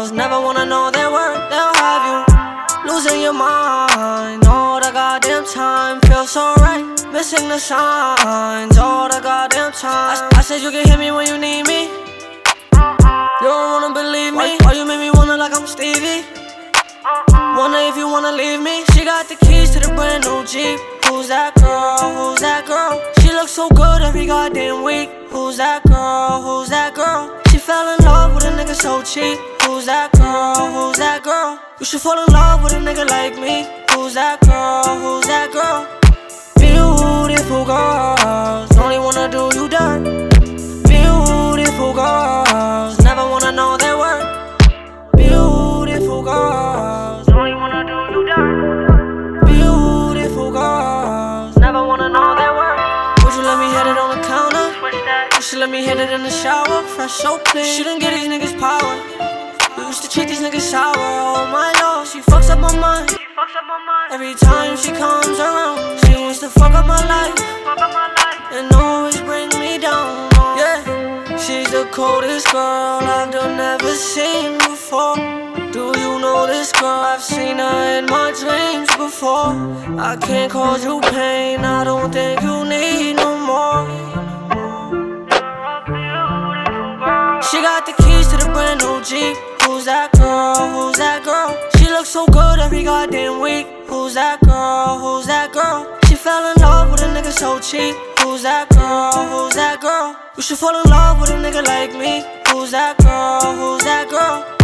girls never wanna know their worth. They'll have you losing your mind all the goddamn time. Feels so right, missing the signs all the goddamn time. I said you can hit me when you need me. You don't wanna believe me. Why you make me wonder like I'm Stevie? Wonder if you wanna leave me. She got the keys to the brand new Jeep. Who's that girl? Who's that girl? She looks so good every goddamn week. Who's that girl? Who's that girl? She fell in love with a nigga so cheap. Who's that girl? Who's that girl? You should fall in love with a nigga like me. Who's that girl? Who's that girl? Beautiful girls only wanna do you dirt. Beautiful girls never wanna know their worth. Beautiful girls only wanna do you dirt. Beautiful girls never wanna know their worth. Would you let me hit it on the counter? You should let me hit it in the shower. Fresh so clean. Shouldn't get these niggas power. You used to treat these niggas sour. Oh my lord, she fucks up my mind. Every time she comes around, she wants to fuck up my life and always bring me down. Yeah, she's the coldest girl I've never seen before. Do you know this girl? I've seen her in my dreams before. I can't cause you pain, I don't think you need no more. She got the keys to the brand new Jeep. Who's that girl? Who's that girl? She looks so good every goddamn week. Who's that girl? Who's that girl? She fell in love with a nigga so cheap. Who's that girl? Who's that girl? You should fall in love with a nigga like me. Who's that girl? Who's that girl?